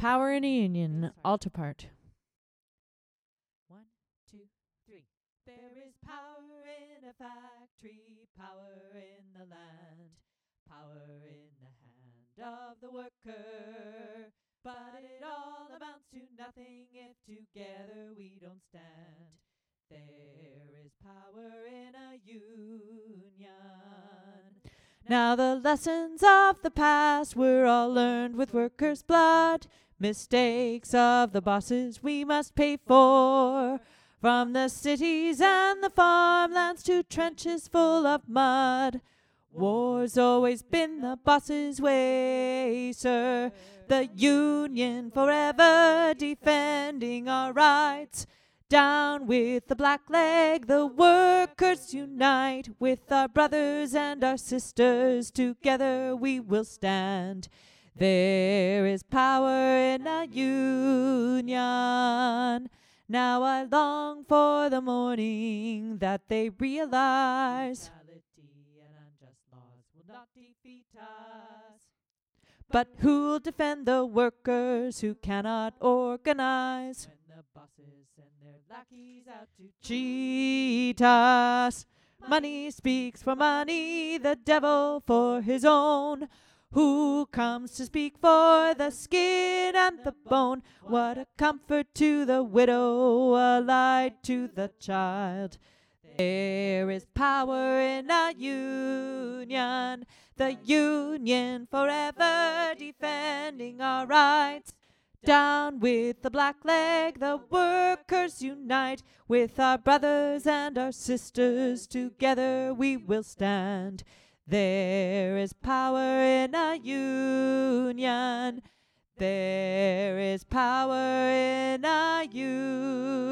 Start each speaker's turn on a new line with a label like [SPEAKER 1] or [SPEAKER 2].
[SPEAKER 1] Power in a Union, alto part.
[SPEAKER 2] 1, 2, 3. There is power in a factory, power in the land, power in the hand of the worker. But it all amounts to nothing if together we don't stand. There is power in a union. Now the lessons of the past were all learned with workers' blood. Mistakes of the bosses we must pay for. From the cities and the farmlands to trenches full of mud. War's always been the boss's way, sir. The union forever defending our rights. Down with the black leg, the workers unite. With our brothers and our sisters, together we will stand. There is power in a union. Now I long for the morning that they realize brutality and unjust laws will not defeat us. But who'll defend the workers who cannot organize? When the bosses send their lackeys out to cheat us. Money speaks for money, the devil for his own. Who comes to speak for the skin and the bone? What a comfort to the widow, a light to the child. There is power in a union, the union forever defending our rights. Down with the black leg, the workers unite. With our brothers and our sisters, together we will stand. There is power in a union. There is power in a union.